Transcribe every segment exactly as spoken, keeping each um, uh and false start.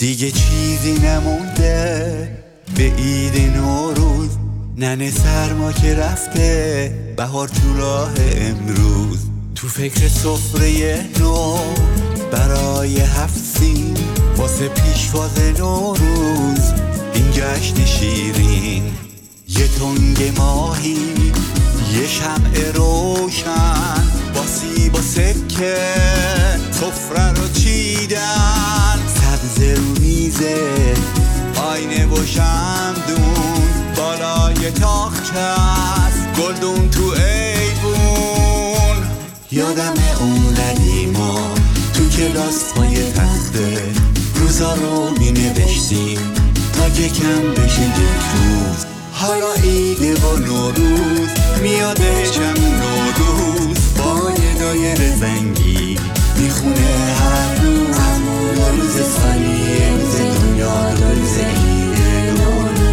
دیگه چیزی نمونده به عید نوروز، ننه سرما که رفته، بهار تو راه امروز. تو فکر سفره نو برای هفت سین، واسه پیشواز نوروز این جشن شیرین. یه تنگ ماهی، یه شمع روشن، با سیب و سکه سفره رو چیدن. سبز رو میزه، آینه و شمدون بالای تاخچه است، گلدون تو ایوون. یادم اون قدیما تو کلاس پای تخته، روزا رو می نوشتیم تا یکم بشه یک روز. حالا عیده و نوروز میادشم نوروز، با یه دایر زنگی میخونه هر روز. همون روز سالیه، روز دنیا، روز عیده نوروز.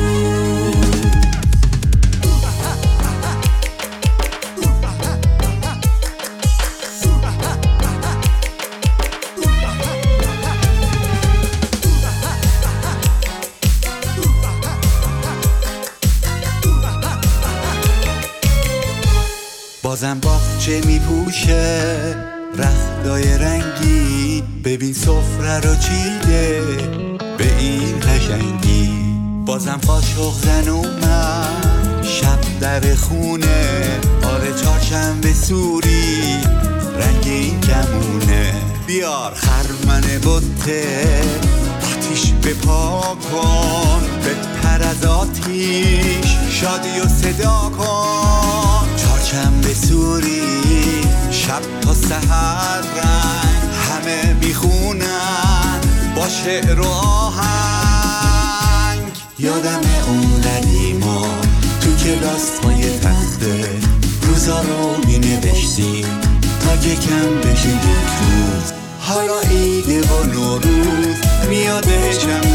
بازم باغچه میپوشه رختای رنگی، ببین سفره رو چیده به این قشنگی. بازم قاشق زن اومد شب در خونه، آره چهارشنبه سوری رنگ این کمونه. بیار خرمن بته، آتیش بپا کن، بپر از آتیش، شادی و صدا کن. چهارشنبه سوری شب تا سحر رنگ، همه میخونن با شعر و آهنگ. یادم اون قدیما تو کلاس پای تخته، روزا رو می نوشتیم تا یکم بشه یک روز. حالا عیده و نوروز میادشم